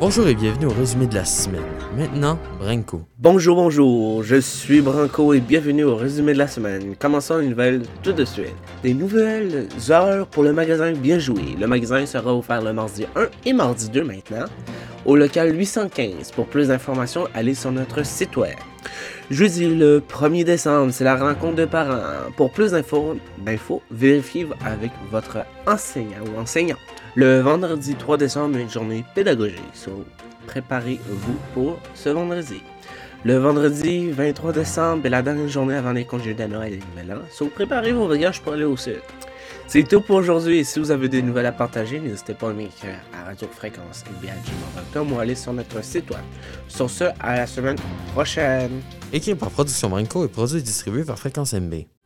Bonjour et bienvenue au résumé de la semaine. Maintenant, Branco. Bonjour, je suis Branco et bienvenue au résumé de la semaine. Commençons les nouvelles tout de suite. Des nouvelles heures pour le magasin Bien Joué. Le magasin sera offert le mardi 1 et mardi 2 maintenant, au local 815. Pour plus d'informations, allez sur notre site web. Jeudi le 1er décembre, c'est la rencontre de parents. Pour plus d'infos, vérifiez avec votre enseignant ou enseignant. Le vendredi 3 décembre, une journée pédagogique. Préparez-vous pour ce vendredi. Le vendredi 23 décembre est la dernière journée avant les congés de Noël et de Nouvel An. Préparez vos bagages pour aller au sud. C'est tout pour aujourd'hui et si vous avez des nouvelles à partager, n'hésitez pas à m'écrire à radiofréquence@gmail.com ou aller sur notre site web. Sur ce, à la semaine prochaine. Écrit par Production Branco et produit et distribué par Fréquence MB.